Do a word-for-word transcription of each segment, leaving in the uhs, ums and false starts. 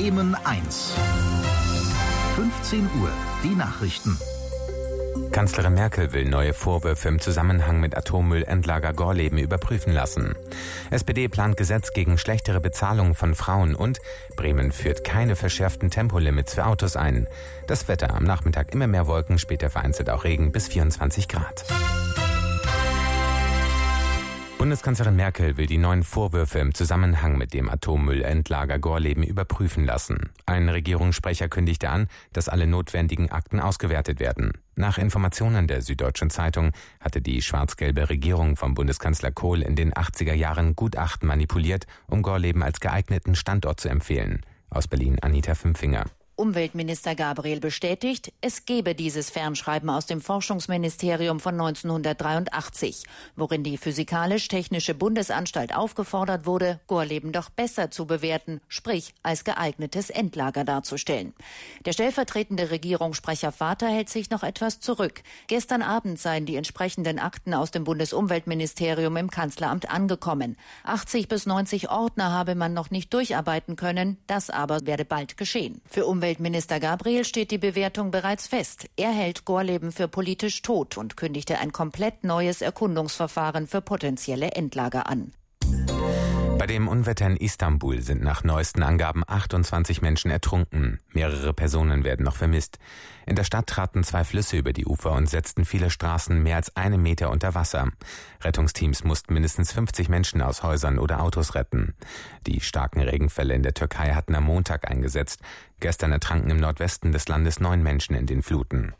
Bremen eins. fünfzehn Uhr, die Nachrichten. Kanzlerin Merkel will neue Vorwürfe im Zusammenhang mit Atommüllendlager Gorleben überprüfen lassen. S P D plant Gesetz gegen schlechtere Bezahlung von Frauen und Bremen führt keine verschärften Tempolimits für Autos ein. Das Wetter am Nachmittag immer mehr Wolken, später vereinzelt auch Regen bis vierundzwanzig Grad. Bundeskanzlerin Merkel will die neuen Vorwürfe im Zusammenhang mit dem Atommüllendlager Gorleben überprüfen lassen. Ein Regierungssprecher kündigte an, dass alle notwendigen Akten ausgewertet werden. Nach Informationen der Süddeutschen Zeitung hatte die schwarz-gelbe Regierung vom Bundeskanzler Kohl in den achtziger Jahren Gutachten manipuliert, um Gorleben als geeigneten Standort zu empfehlen. Aus Berlin Anita Fünfinger. Umweltminister Gabriel bestätigt, es gebe dieses Fernschreiben aus dem Forschungsministerium von neunzehnhundertdreiundachtzig, worin die Physikalisch-Technische Bundesanstalt aufgefordert wurde, Gorleben doch besser zu bewerten, sprich als geeignetes Endlager darzustellen. Der stellvertretende Regierungssprecher Vater hält sich noch etwas zurück. Gestern Abend seien die entsprechenden Akten aus dem Bundesumweltministerium im Kanzleramt angekommen. achtzig bis neunzig Ordner habe man noch nicht durcharbeiten können, das aber werde bald geschehen. Für Umweltminister Gabriel steht die Bewertung bereits fest. Er hält Gorleben für politisch tot und kündigte ein komplett neues Erkundungsverfahren für potenzielle Endlager an. Bei dem Unwetter in Istanbul sind nach neuesten Angaben achtundzwanzig Menschen ertrunken. Mehrere Personen werden noch vermisst. In der Stadt traten zwei Flüsse über die Ufer und setzten viele Straßen mehr als einen Meter unter Wasser. Rettungsteams mussten mindestens fünfzig Menschen aus Häusern oder Autos retten. Die starken Regenfälle in der Türkei hatten am Montag eingesetzt. Gestern ertranken im Nordwesten des Landes neun Menschen in den Fluten.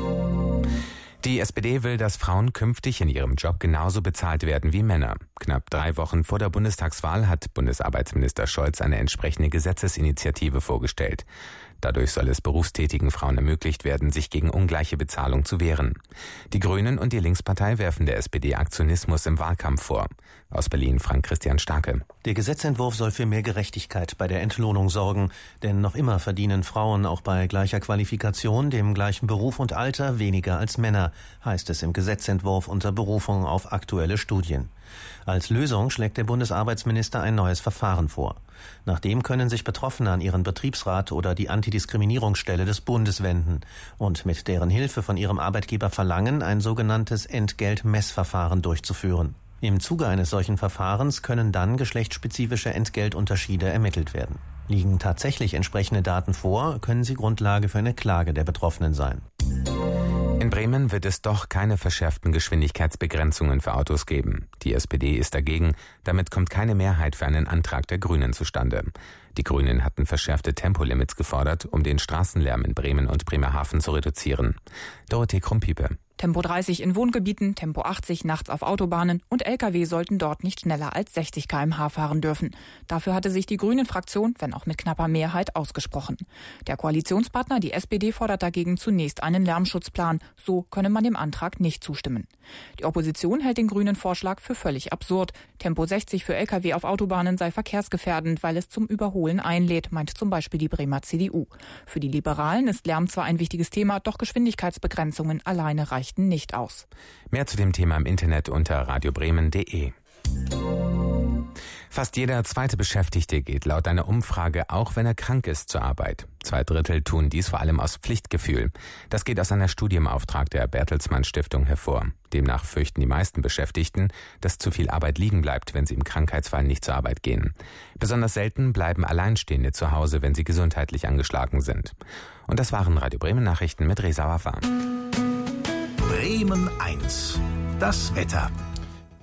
Die S P D will, dass Frauen künftig in ihrem Job genauso bezahlt werden wie Männer. Knapp drei Wochen vor der Bundestagswahl hat Bundesarbeitsminister Scholz eine entsprechende Gesetzesinitiative vorgestellt. Dadurch soll es berufstätigen Frauen ermöglicht werden, sich gegen ungleiche Bezahlung zu wehren. Die Grünen und die Linkspartei werfen der S P D Aktionismus im Wahlkampf vor. Aus Berlin Frank-Christian Starke. Der Gesetzentwurf soll für mehr Gerechtigkeit bei der Entlohnung sorgen. Denn noch immer verdienen Frauen auch bei gleicher Qualifikation, dem gleichen Beruf und Alter weniger als Männer, heißt es im Gesetzentwurf unter Berufung auf aktuelle Studien. Als Lösung schlägt der Bundesarbeitsminister ein neues Verfahren vor. Nach dem können sich Betroffene an ihren Betriebsrat oder die Antidiskriminierungsstelle des Bundes wenden und mit deren Hilfe von ihrem Arbeitgeber verlangen, ein sogenanntes Entgeltmessverfahren durchzuführen. Im Zuge eines solchen Verfahrens können dann geschlechtsspezifische Entgeltunterschiede ermittelt werden. Liegen tatsächlich entsprechende Daten vor, können sie Grundlage für eine Klage der Betroffenen sein. In Bremen wird es doch keine verschärften Geschwindigkeitsbegrenzungen für Autos geben. Die S P D ist dagegen. Damit kommt keine Mehrheit für einen Antrag der Grünen zustande. Die Grünen hatten verschärfte Tempolimits gefordert, um den Straßenlärm in Bremen und Bremerhaven zu reduzieren. Dorothee Krumpiepe. Tempo dreißig in Wohngebieten, Tempo achtzig nachts auf Autobahnen und L K W sollten dort nicht schneller als sechzig Kilometer pro Stunde fahren dürfen. Dafür hatte sich die Grünen-Fraktion, wenn auch mit knapper Mehrheit, ausgesprochen. Der Koalitionspartner, die S P D, fordert dagegen zunächst einen Lärmschutzplan. So könne man dem Antrag nicht zustimmen. Die Opposition hält den grünen Vorschlag für völlig absurd. Tempo sechzig für L K W auf Autobahnen sei verkehrsgefährdend, weil es zum Überholen einlädt, meint zum Beispiel die Bremer C D U. Für die Liberalen ist Lärm zwar ein wichtiges Thema, doch Geschwindigkeitsbegrenzungen alleine reichen nicht aus. Mehr zu dem Thema im Internet unter radiobremen punkt de. Fast jeder zweite Beschäftigte geht laut einer Umfrage, auch wenn er krank ist, zur Arbeit. Zwei Drittel tun dies vor allem aus Pflichtgefühl. Das geht aus einer Studie im Auftrag der Bertelsmann Stiftung hervor. Demnach fürchten die meisten Beschäftigten, dass zu viel Arbeit liegen bleibt, wenn sie im Krankheitsfall nicht zur Arbeit gehen. Besonders selten bleiben Alleinstehende zu Hause, wenn sie gesundheitlich angeschlagen sind. Und das waren Radio Bremen Nachrichten mit Reza Wafa. Bremen eins. Das Wetter.